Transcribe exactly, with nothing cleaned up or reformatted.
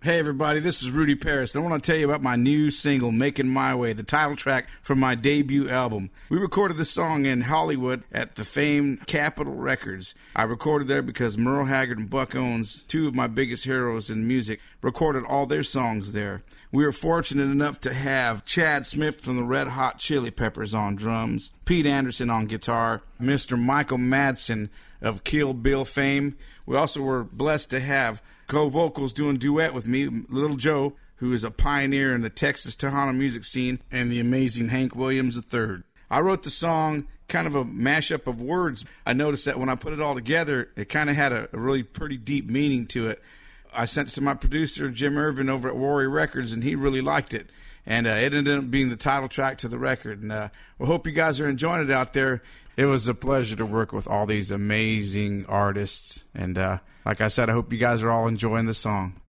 Hey everybody, this is Rudy Paris, and I want to tell you about my new single, Making My Way, the title track from my debut album. We recorded this song in Hollywood at the famed Capitol Records. I recorded there because Merle Haggard and Buck Owens, two of my biggest heroes in music, recorded all their songs there. We were fortunate enough to have Chad Smith from the Red Hot Chili Peppers on drums, Pete Anderson on guitar, Mister Michael Madsen of Kill Bill fame. We also were blessed to have co-vocals doing duet with me, Little Joe, who is a pioneer in the Texas Tejano music scene, and the amazing Hank Williams the third. I wrote the song kind of a mashup of words. I noticed that when I put it all together, it kind of had a, a really pretty deep meaning to it. I sent it to my producer, Jim Irvin, over at Warrior Records, and he really liked it. And uh, it ended up being the title track to the record. And uh, we hope you guys are enjoying it out there. It was a pleasure to work with all these amazing artists. And uh, like I said, I hope you guys are all enjoying the song.